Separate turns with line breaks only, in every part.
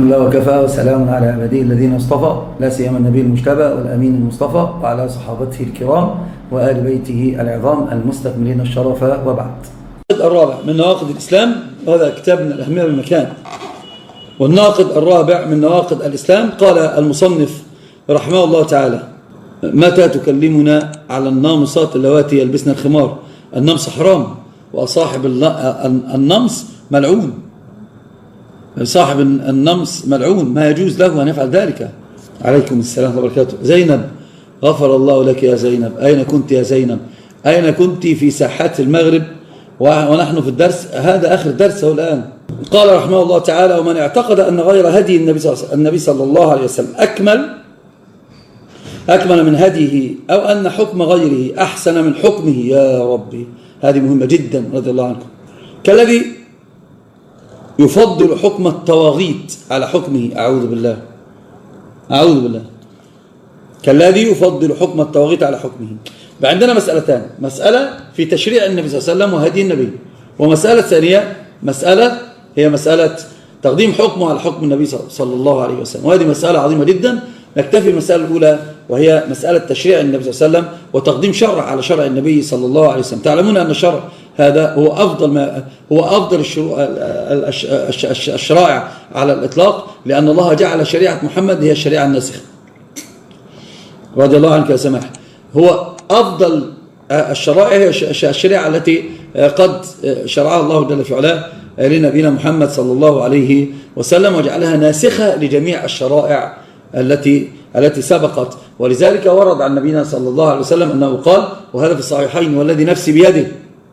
الحمد لله وكفى وسلام على عباده الذين اصطفى، لا سيما النبي المجتبى والأمين المصطفى وعلى صحابته الكرام وآل بيته العظام المستكملين الشرف، وبعد. الرابع من نواقض الإسلام، وهذا كتاب من الأهمية والمكان. والناقض الرابع من نواقض الإسلام قال المصنف رحمه الله تعالى: متى تكلمنا على النامصات اللواتي يلبسن الخمار؟ النمص حرام، وصاحب النمص ملعون. صاحب النمص ملعون، ما يجوز له أن يفعل ذلك. عليكم السلام وبركاته. زينب، غفر الله لك يا زينب. أين كنت يا زينب؟ أين كنت في ساحات المغرب ونحن في الدرس؟ هذا آخر درس هو الآن. قال رحمه الله تعالى: ومن اعتقد أن غير هدي النبي صلى الله عليه وسلم أكمل من هديه، أو أن حكم غيره أحسن من حكمه، يا ربي هذه مهمة جدا رضي الله عنكم، كالذي يفضل حكم الطواغيت على حكمه، أعوذ بالله كالذي يفضل حكم الطواغيت على حكمه. عندنا مسألتان: مسألة في تشريع النبي صلى الله عليه وسلم وهدي النبي، ومسألة ثانية هي مسألة تقديم حكمه على حكم النبي صلى الله عليه وسلم، وهذه مسألة عظيمة جدا. نكتفي المسألة الأولى وهي مسألة تشريع النبي صلى الله عليه وسلم وتقديم شرع على شرع النبي صلى الله عليه وسلم. تعلمون أن الشرع هذا هو أفضل الشرائع على الإطلاق، لأن الله جعل شريعة محمد هي الشريعة الناسخة رضي الله عنك يا سماح. هو أفضل الشرائع هي الشريعة التي قد شرعها الله جل في علاه لنبينا محمد صلى الله عليه وسلم، وجعلها ناسخة لجميع الشرائع التي سبقت. ولذلك ورد عن نبينا صلى الله عليه وسلم أنه قال، وهذا في الصحيحين: والذي نفسي بيده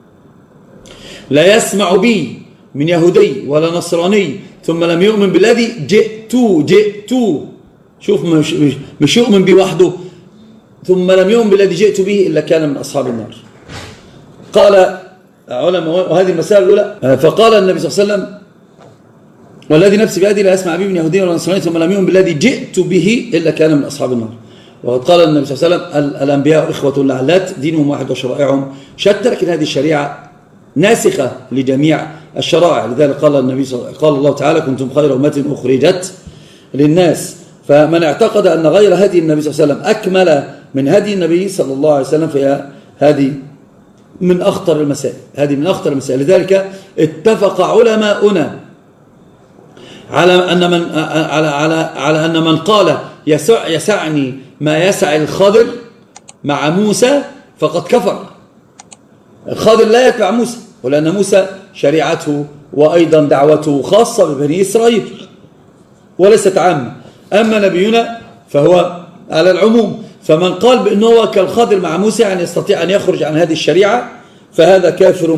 لا يسمع بي من يهودي ولا نصراني ثم لم يؤمن بالذي جئت. شوف، مش يؤمن به وحده، ثم لم يؤمن بالذي جئت به إلا كان من أصحاب النار. قال علماء، وهذه المسألة الأولى، فقال النبي صلى الله عليه وسلم: والذي نفسي بيده لا يسمع بي من يهودي ولا نصراني ثم لم يؤمن بالذي جئت به إلا كان من أصحاب النار. وقد قال النبي صلى الله عليه وسلم: الأنبياء إخوة لعلات، دينهم واحد وشرائعهم شتى، لكن هذه الشريعة ناسخة لجميع الشرائع. لذلك قال الله تعالى: كنتم خير أمة أخرجت للناس. فمن اعتقد أن غير هدي النبي صلى الله عليه وسلم أكمل من هدي النبي صلى الله عليه وسلم فهذه من أخطر المسائل. لذلك اتفق علماؤنا على أن من قال يسعني ما يسع الخضر مع موسى فقد كفر. الخضر لا يتبع موسى، ولأن موسى شريعته وأيضا دعوته خاصة ببني إسرائيل وليست عامة. أما نبينا فهو على العموم. فمن قال بأنه كالخضر مع موسى يعني يستطيع أن يخرج عن هذه الشريعة فهذا كافر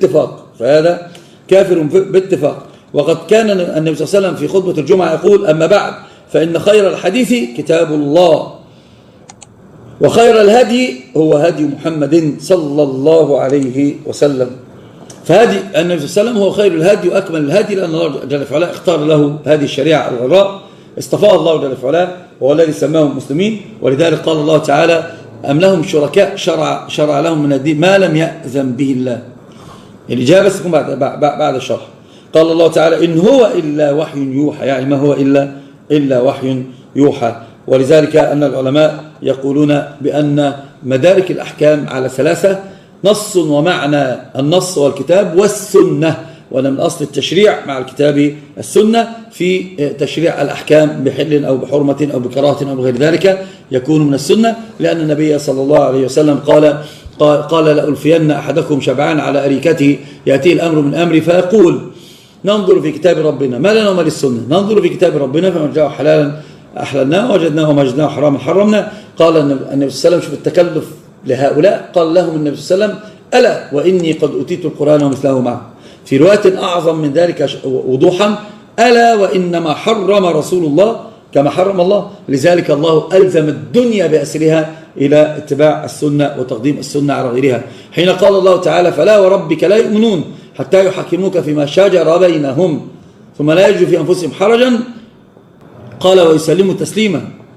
باتفاق. وقد كان النبي صلى الله عليه وسلم في خطبة الجمعة يقول: أما بعد فإن خير الحديث كتاب الله، وخير الهدي هو هدي محمد صلى الله عليه وسلم. فهدي النبي صلى الله عليه وسلم هو خير الهدي وأكمل الهدي، لأن الله جل في علاه اختار له هذه الشريعة الغراء، اصطفاها الله جل في علاه، وهو الذي سماهم مسلمين. ولذلك قال الله تعالى: أم لهم شركاء شرع لهم من الدين ما لم يأذن به الله. الإجابة ستكون بعد الشرح. قال الله تعالى: إن هو إلا وحي يوحى، يعني ما هو إلا وحي يوحى. ولذلك أن العلماء يقولون بأن مدارك الأحكام على ثلاثة: نص ومعنى النص والكتاب والسنة، وأن من أصل التشريع مع الكتاب السنة في تشريع الأحكام بحل أو بحرمة أو بكراهة أو بغير ذلك يكون من السنة، لأن النبي صلى الله عليه وسلم قال لألفين أحدكم شبعان على أريكته يأتيه الأمر من أمري فيقول: ننظر في كتاب ربنا ما لنا وما للسنة، ننظر في كتاب ربنا فمن جاءه حلالا أحللناه ووجدناه وما وجدناه حراما حرمنا. قال النبي صلى الله عليه وسلم: شوف التكلف لهؤلاء، قال لهم النبي صلى الله عليه وسلم: ألا وإني قد أوتيت القرآن ومثله معه. في رواية أعظم من ذلك وضوحا: ألا وإنما حرم رسول الله كما حرم الله. لذلك الله ألزم الدنيا بأسرها إلى اتباع السنة وتقديم السنة على غيرها، حين قال الله تعالى: فلا وربك لا يؤمنون حتى يحكموك فيما شجر بينهم ثم لا يجدوا في أنفسهم حرجا، قال: ويسلموا تسليما.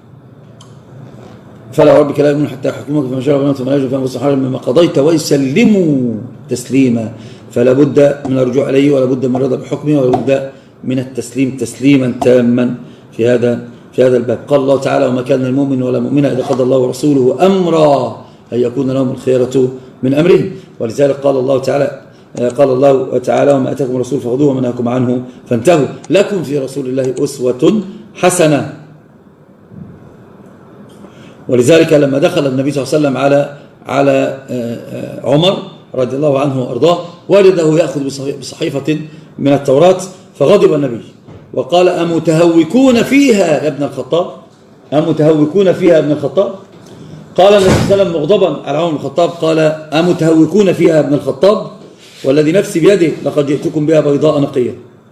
فلا وربك لا يؤمنون حتى يحكموك فيما شجر بينهم ثم لا يجدوا في أنفسهم حرجا مما قضيت ويسلموا تسليما. فلا بد من الرجوع إليه، ولا بد من الرضا بحكمه، ولا بد من التسليم تسليما تاما في هذا الباب. قال الله تعالى: وما كان للمؤمن ولا مؤمنة إذا قضى الله ورسوله أمرا أن يكون لهم الخيرة من أمرهم. ولذلك قال الله تعالى: وما أتاكم الرسول فخذوه وما نهاكم عنه فانتهوا لكم في رسول الله أسوة حسنة. ولذلك لما دخل النبي صلى الله عليه وسلم على عمر رضي الله عنه وأرضاه وجده يأخذ بصحيفة من التوراة، فغضب النبي وقال: أمتهوكون فيها يا ابن الخطاب؟ أمتهوكون فيها يا ابن الخطاب؟ قال النبي صلى الله عليه وسلم مغضبا على عمر بن الخطاب قال: أمتهوكون فيها يا ابن الخطاب؟ والذي نفسي بيده لقد جئتكم بها بيضاء نقية.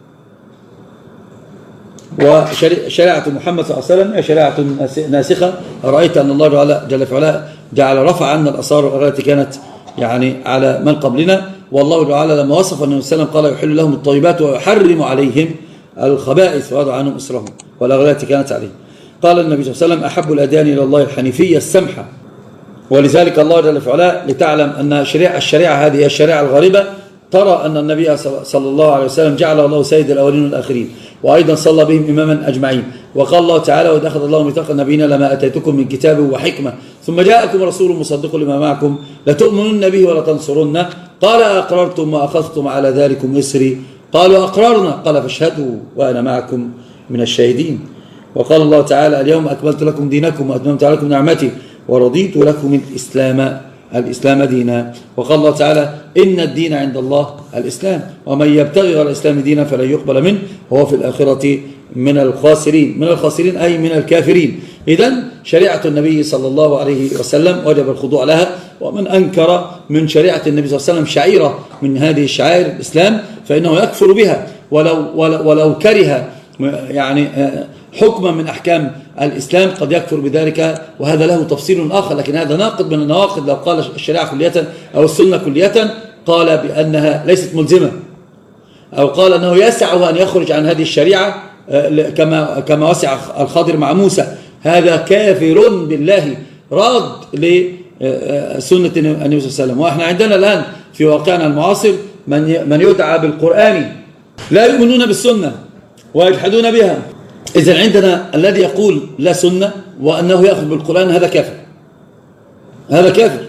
وشريعة محمد صلى الله عليه وسلم هي شريعة ناسخة. رأيت أن الله جل في علاه جعل رفع عنا الآثار التي كانت يعني على من قبلنا. والله تعالى لما وصف النبي صلى الله عليه وسلم قال: يحل لهم الطيبات ويحرم عليهم الخبائث ويضع عنهم إصرهم والأغلال التي كانت عليهم. قال النبي صلى الله عليه وسلم: أحب الأديان إلى الله الحنيفية السمحة. ولذلك الله جل في علاه لتعلم أن الشريعة هذه هي الشريعة الغالبة، ترى أن النبي صلى الله عليه وسلم جعل الله سيد الأولين والآخرين، وأيضا صلى بهم إماما أجمعين. وقال الله تعالى: وإذ أخذ الله ميثاق النبيين لما أتيتكم من كتاب وحكمة ثم جاءكم رسول مصدق لما معكم لتؤمنن به ولتنصرنه قال: أقررتم وأخذتم على ذلكم إصري؟ قالوا: أقررنا. قال: فاشهدوا وأنا معكم من الشاهدين. وقال الله تعالى: اليوم أكملت لكم دينكم وأتممت عليكم نعمتي ورضيت لكم الإسلام دينا. وقال الله تعالى: إن الدين عند الله الإسلام ومن يبتغي غير الإسلام دينا فلن يقبل منه وهو في الآخرة من الخاسرين أي من الكافرين. إذن شريعة النبي صلى الله عليه وسلم وجب الخضوع لها. ومن أنكر من شريعة النبي صلى الله عليه وسلم شعيرة من هذه الشعائر الإسلام فإنه يكفر بها ولو كره يعني حكما من أحكام الإسلام قد يكفر بذلك، وهذا له تفصيل آخر. لكن هذا ناقض من النواقض. لو قال الشريعة كلية أو السنة كلية قال بأنها ليست ملزمة، أو قال أنه يسعه أن يخرج عن هذه الشريعة كما وسع الخضر مع موسى. هذا كافر بالله راد لسنة النبي صلى الله عليه وسلم. وإحنا عندنا الآن في واقعنا المعاصر من يدعى بالقرآن لا يؤمنون بالسنة ويجحدون بها. إذن عندنا الذي يقول لا سنة وأنه يأخذ بالقرآن هذا كافر.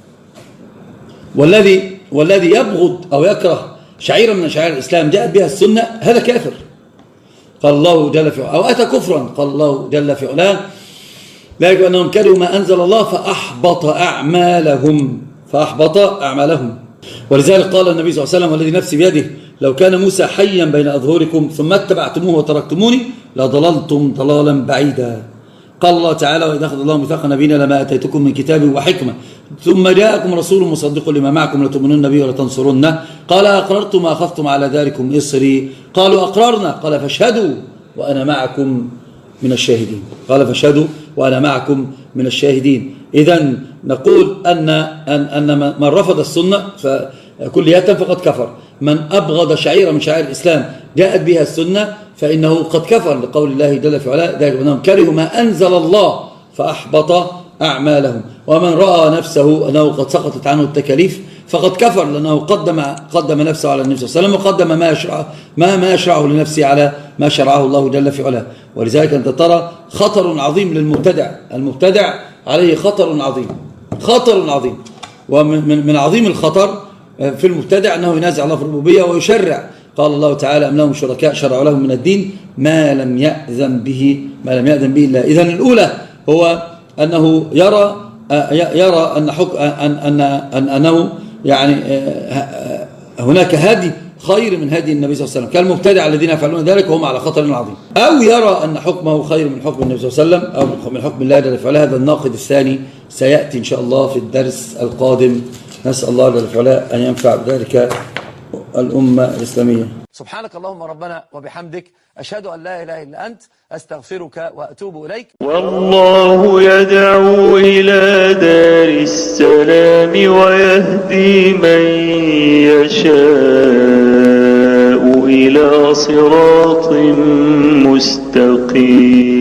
والذي يبغض أو يكره شعيرا من شعائر الإسلام جاءت بها السنة هذا كافر. قال الله جل في علاه أو أتى كفرا. قال الله جل في علاه: لا يجب أنهم كرهوا ما أنزل الله فأحبط أعمالهم. ولذلك قال النبي صلى الله عليه وسلم: والذي نفسي بيده لو كان موسى حيا بين أظهركم ثم اتبعتموه وتركتموني لضللتم ضلالا بعيدا. قال الله تعالى: وإذا أخذ الله ميثاق نبينا لما أتيتكم من كتاب وحكمة ثم جاءكم رسول مصدق لما معكم لتؤمنن به ولتنصرنه قال: أقررتم وأخذتم على ذلكم إصري؟ قالوا: أقررنا. قال: فاشهدوا وأنا معكم من الشاهدين. إذن نقول أن من رفض السنة فكلية فقد كفر. من أبغض شعيرة من شعائر الإسلام جاءت بها السنة فإنه قد كفر، لقول الله جل في علاه: ذلك أنهم كرهوا ما أنزل الله فأحبط أعمالهم. ومن رأى نفسه أنه قد سقطت عنه التكاليف فقد كفر، لأنه قدم نفسه على النبي صلى الله عليه وسلم وقدم ما يشرعه لنفسه على ما شرعه الله جل في علاه. ولذلك أنت ترى خطر عظيم للمبتدع. المبتدع عليه خطر عظيم. ومن عظيم الخطر في المبتدع أنه ينازع الله في الربوبية ويشرع. قال الله تعالى: أم لهم شركاء شرعوا لهم من الدين ما لم يأذن به الله. إذن الأولى هو أنه يرى أنه يعني هناك هدي خير من هدي النبي صلى الله عليه وسلم، كالمبتدع الذين يفعلون ذلك وهم على خطر عظيم. أو يرى أن حكمه خير من حكم النبي صلى الله عليه وسلم أو من حكم الله جل في علاه. هذا الناقض الثاني سيأتي إن شاء الله في الدرس القادم. نسأل الله جل في علاه أن ينفع بذلك الأمة الإسلامية.
سبحانك اللهم ربنا وبحمدك أشهد أن لا إله إلا أنت أستغفرك وأتوب إليك.
والله يدعو إلى دار السلام ويهدي من يشاء إلى صراط مستقيم.